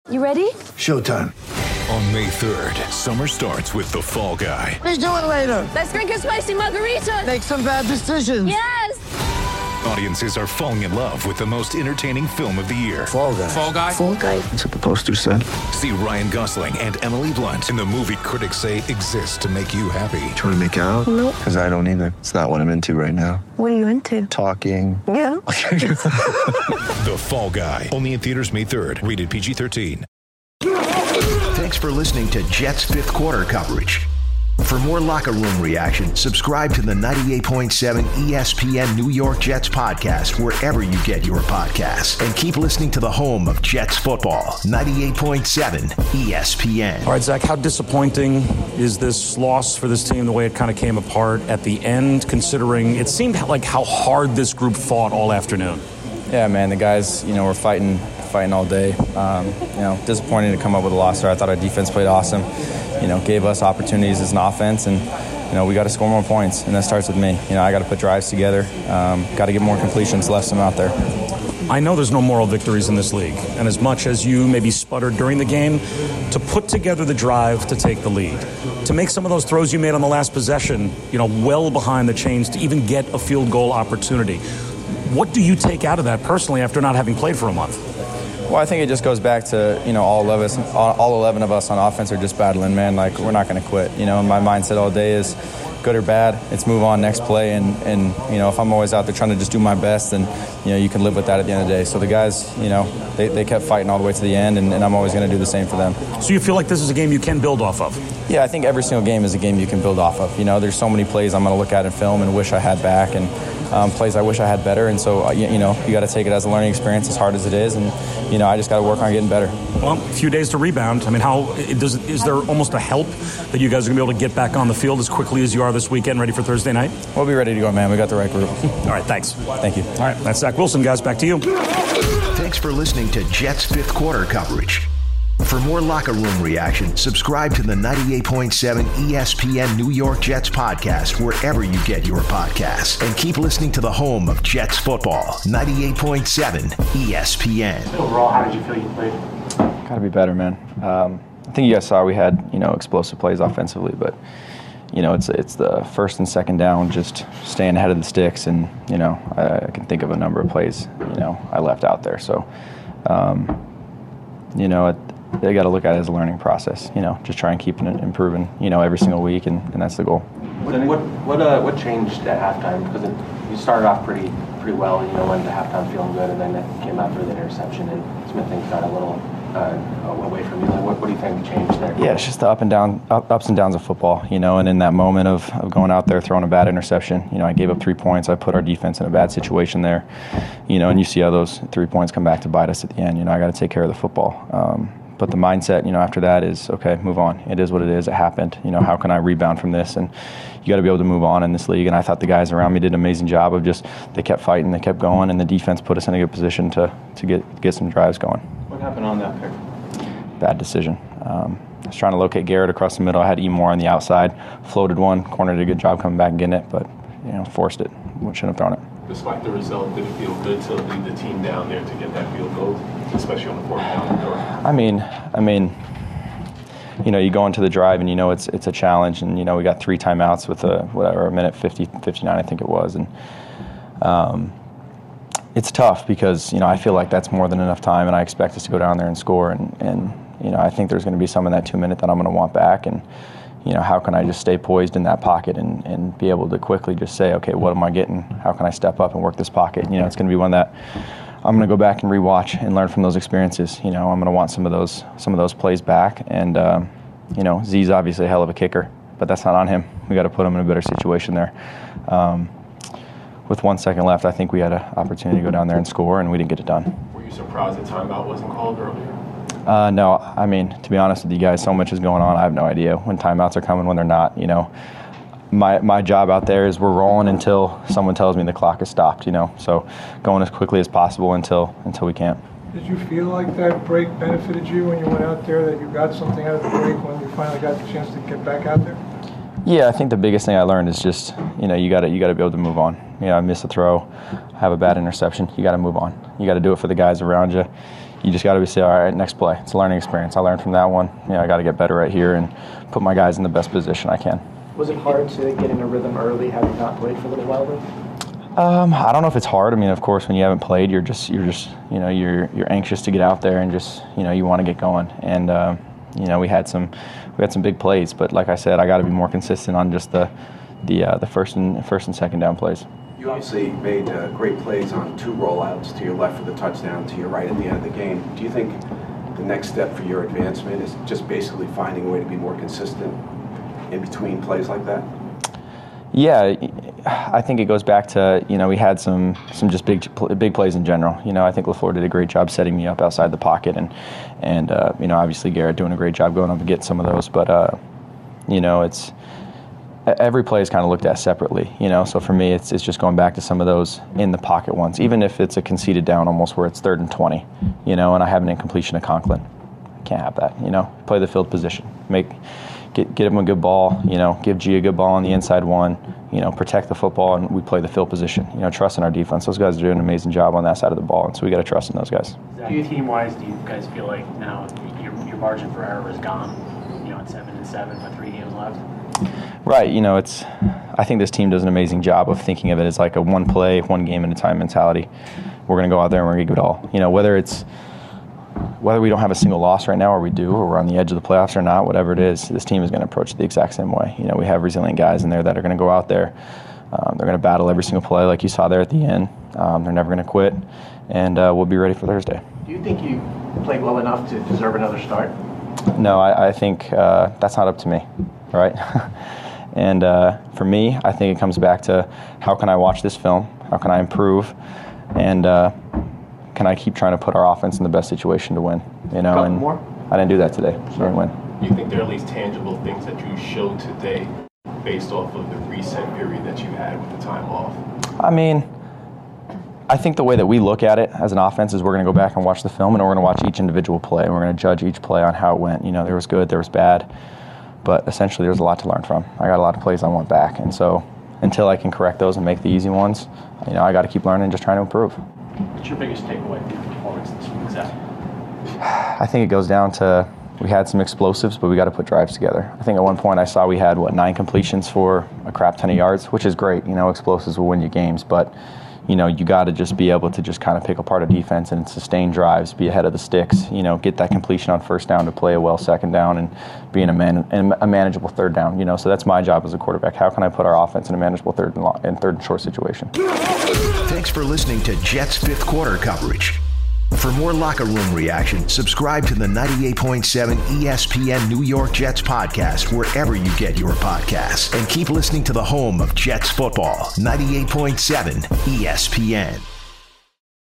You ready? Showtime. On May 3rd, summer starts with The Fall Guy. Let's do it later. Let's drink a spicy margarita. Make some bad decisions. Yes! Audiences are falling in love with the most entertaining film of the year. Fall Guy. Fall Guy? Fall guy. That's what the poster said. See Ryan Gosling and Emily Blunt in the movie critics say exists to make you happy. Trying to make it out? Nope. Because I don't either. It's not what I'm into right now. What are you into? Talking. Yeah. The Fall Guy. Only in theaters May 3rd. Rated PG-13. Thanks for listening to Jets fifth quarter coverage. For more locker room reaction, subscribe to the 98.7 ESPN New York Jets podcast wherever you get your podcasts. And keep listening to the home of Jets football, 98.7 ESPN. All right, Zach, how disappointing is this loss for this team, the way it kind of came apart at the end, considering it seemed like how hard this group fought all afternoon? Yeah, man, the guys, were fighting all day. Disappointing to come up with a loss there. I thought our defense played awesome, gave us opportunities as an offense, and, we got to score more points, and that starts with me. I got to put drives together, got to get more completions, less them out there. I know there's no moral victories in this league, and as much as you maybe sputtered during the game, to put together the drive to take the lead, to make some of those throws you made on the last possession, well behind the chains to even get a field goal opportunity. What do you take out of that personally after not having played for a month? Well, I think it just goes back to, all 11 of us on offense are just battling, man. Like, we're not going to quit. My mindset all day is good or bad, it's move on, next play. And if I'm always out there trying to just do my best, then, you can live with that at the end of the day. So the guys, they kept fighting all the way to the end, and I'm always going to do the same for them. So you feel like this is a game you can build off of? Yeah, I think every single game is a game you can build off of. There's so many plays I'm going to look at in film and wish I had back, and plays I wish I had better. And so, you got to take it as a learning experience, as hard as it is. And, I just got to work on getting better. Well, a few days to rebound. I mean, is there almost a help that you guys are going to be able to get back on the field as quickly as you are this weekend, ready for Thursday night? We'll be ready to go, man. We got the right group. All right, thanks. Thank you. All right, that's Zach Wilson, guys. Back to you. Thanks for listening to Jets fifth quarter coverage. For more locker room reaction, subscribe to the 98.7 ESPN New York Jets podcast wherever you get your podcasts. And keep listening to the home of Jets football, 98.7 ESPN. Overall, how did you feel you played? Got to be better, man. I think you guys saw we had, explosive plays offensively, but, it's the first and second down, just staying ahead of the sticks. And, I can think of a number of plays, I left out there. So, they got to look at it as a learning process, just try and keep it improving, every single week, and that's the goal. What changed at halftime? Because you started off pretty well, went to halftime feeling good, and then it came after the interception, and Smith things got a little away from you. What do you think changed there? Yeah, it's just the ups and downs of football, and in that moment of going out there throwing a bad interception, I gave up 3 points. I put our defense in a bad situation there, and you see how those 3 points come back to bite us at the end. I got to take care of the football. But the mindset, after that is, okay, move on. It is what it is. It happened. How can I rebound from this? And you got to be able to move on in this league. And I thought the guys around me did an amazing job of they kept fighting, they kept going, and the defense put us in a good position to get some drives going. What happened on that pick? Bad decision. I was trying to locate Garrett across the middle. I had Emore on the outside. Floated one. Corner did a good job coming back and getting it, but, forced it. Shouldn't have thrown it. Despite the result, did it feel good to lead the team down there to get that field goal, especially on the fourth down? I mean, you go into the drive and it's a challenge, and we got 3 timeouts with a minute 50, 59 I think it was, and it's tough because I feel like that's more than enough time, and I expect us to go down there and score, and I think there's going to be some in that 2 minute that I'm going to want back, and how can I just stay poised in that pocket and be able to quickly just say, okay, what am I getting? How can I step up and work this pocket? It's going to be one that I'm going to go back and rewatch and learn from those experiences. I'm going to want some of those plays back. And Z's obviously a hell of a kicker, but that's not on him. We got to put him in a better situation there. With 1 second left, I think we had an opportunity to go down there and score, and we didn't get it done. Were you surprised the timeout wasn't called earlier? No, to be honest with you guys, so much is going on. I have no idea when timeouts are coming, when they're not. My job out there is we're rolling until someone tells me the clock is stopped. So going as quickly as possible until we can't. Did you feel like that break benefited you when you went out there, that you got something out of the break when you finally got the chance to get back out there? Yeah, I think the biggest thing I learned is just, you got to be able to move on. I miss a throw, have a bad interception, you got to move on. You got to do it for the guys around you. you just got to say, all right, next play. It's a learning experience. I learned from that one. I got to get better right here and put my guys in the best position I can. Was it hard to get in a rhythm early, having not played for a little while though? I don't know if it's hard. I mean, of course, when you haven't played, you're anxious to get out there and just, you want to get going. And we had some big plays, but like I said, I got to be more consistent on just the first and second down plays. You obviously made great plays on 2 rollouts, to your left for the touchdown, to your right at the end of the game. Do you think the next step for your advancement is just basically finding a way to be more consistent in between plays like that? Yeah, I think it goes back to, we had some just big plays in general. I think LaFleur did a great job setting me up outside the pocket, and obviously Garrett doing a great job going up and getting some of those. But it's every play is kind of looked at separately. So for me, it's just going back to some of those in the pocket ones, even if it's a conceded down almost where it's 3rd and 20. And I have an incompletion of Conklin. I can't have that. Play the field position, Get him a good ball, give G a good ball on the inside one, protect the football, and we play the field position. Trust in our defense. Those guys are doing an amazing job on that side of the ball, and so we got to trust in those guys. Team-wise, do you guys feel like now your margin for error is gone? At 7-7 with 3 games left. Right. I think this team does an amazing job of thinking of it as like a one play, one game at a time mentality. We're going to go out there and we're going to give it all. Whether we don't have a single loss right now, or we do, or we're on the edge of the playoffs or not, whatever it is, this team is going to approach it the exact same way. We have resilient guys in there that are going to go out there. They're going to battle every single play like you saw there at the end. They're never going to quit, and we'll be ready for Thursday. Do you think you played well enough to deserve another start? No, I think that's not up to me, right? And for me, I think it comes back to how can I watch this film? How can I improve? And can I keep trying to put our offense in the best situation to win? And more? I didn't do that today. So I didn't win. Do you think there are at least tangible things that you showed today based off of the reset period that you had with the time off? I mean, I think the way that we look at it as an offense is we're going to go back and watch the film, and we're going to watch each individual play, and we're going to judge each play on how it went. There was good, there was bad, but essentially there's a lot to learn from. I got a lot of plays I want back, and so until I can correct those and make the easy ones, I got to keep learning and just trying to improve. What's your biggest takeaway from your performance this week, Zach? I think it goes down to we had some explosives, but we got to put drives together. I think at one point I saw we had, 9 completions for a crap ton of yards, which is great. Explosives will win you games, but you got to just be able to just kind of pick apart a defense and sustain drives, be ahead of the sticks, get that completion on first down to play a well second down and be in a manageable third down, So that's my job as a quarterback. How can I put our offense in a manageable third and short situation? Thanks for listening to Jets 5th quarter coverage. For more locker room reaction, subscribe to the 98.7 ESPN New York Jets podcast wherever you get your podcasts. And keep listening to the home of Jets football, 98.7 ESPN.